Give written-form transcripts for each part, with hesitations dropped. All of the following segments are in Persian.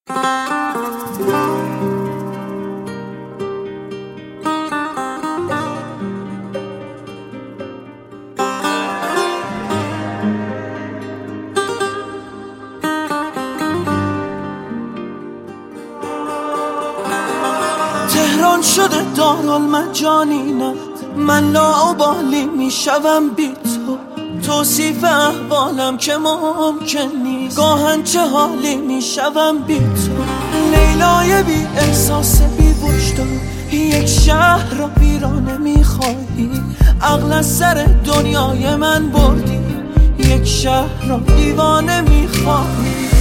تهران شده دارالمجانینم، من لاابالی میشوم بی تو. توصیف احوالم که ممکن نیست، گاهن چه حالی میشوم بی تو. لیلای بی احساس بی وجدان، یک شهر را ویرانه میخواهی. عقل از سر دنیای من بردی، یک شهر را دیوانه میخواهی.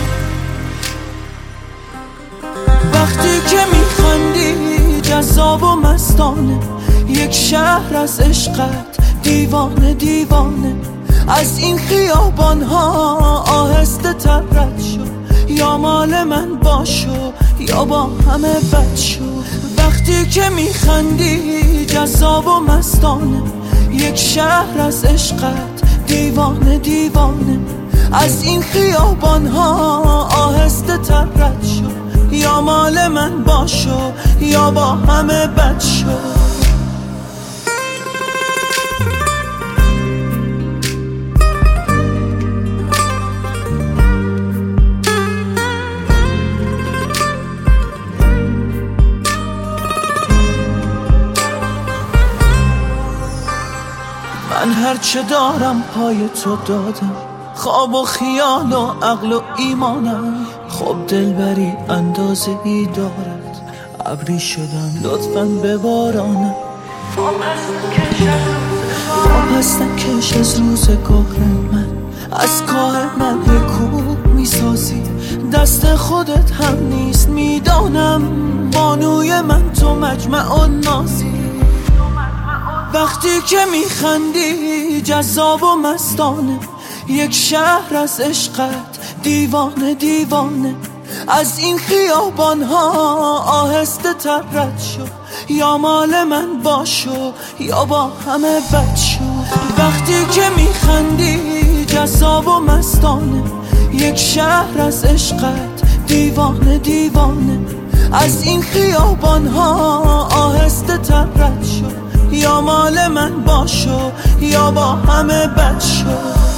وقتی که میخندی جذاب و مستانه، یک شهر از عشقت دیوانه دیوانه. از این خیابان ها آهسته تر رد شو، یا مال من باشو یا با همه بد شو. وقتی که میخندی جذاب و مستانه، یک شهر از عشقت دیوانه دیوانه. از این خیابان ها آهسته تر رد شو، یا مال من باشو یا با همه بد شو. من هرچه دارم پای تو دادم، خواب و خیال و عقل و ایمانم. خب دلبری اندازه ای دارد، ابری شدم لطفاً ببارانم. هستم کش از روزگار من، از کاه من کوب میسازی. دست خودت هم نیست میدانم، بانوی من تو مجمع و نازی. وقتی که میخندی جذاب و مستانه، یک شهر از عشقت دیوانه دیوانه. از این خیابان ها آهسته تر رد شو، یا مال من باشو یا با همه بد شو. وقتی که میخندی جذاب و مستانه، یک شهر از عشقت دیوانه دیوانه. از این خیابان ها آهسته تر رد شو، یا مال من باشو یا با همه بد شو.